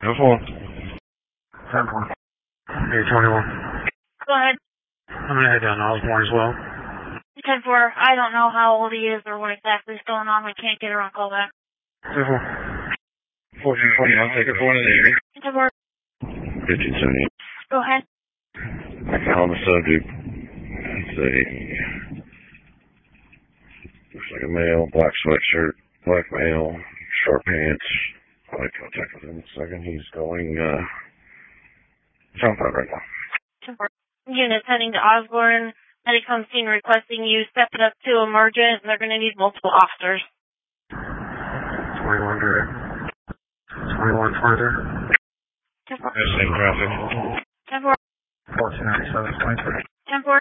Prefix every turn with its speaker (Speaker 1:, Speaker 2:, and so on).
Speaker 1: That's one.
Speaker 2: 10-4.
Speaker 1: Hey, 21.
Speaker 3: Go ahead.
Speaker 1: I'm gonna head down to Osborne as well.
Speaker 3: 10-4. I don't know how old he is or what exactly is going on. We can't get around call that.
Speaker 1: 10-4. 1420, I'll take it for one of the area.
Speaker 3: 10-4.
Speaker 4: 1578.
Speaker 3: Go ahead.
Speaker 4: On the subject, it's looks like a male, black sweatshirt, black male, short pants. I'll make contact with him in a second. He's going, jump out right now.
Speaker 3: 10-4. Units heading to Osborne. Medicom scene requesting you step it up to emergent. They're going to need multiple officers.
Speaker 1: 21 direct. 21 further.
Speaker 3: 10-4.
Speaker 1: Same traffic.
Speaker 3: 10-4.
Speaker 2: 1497, 23.
Speaker 3: 10-4.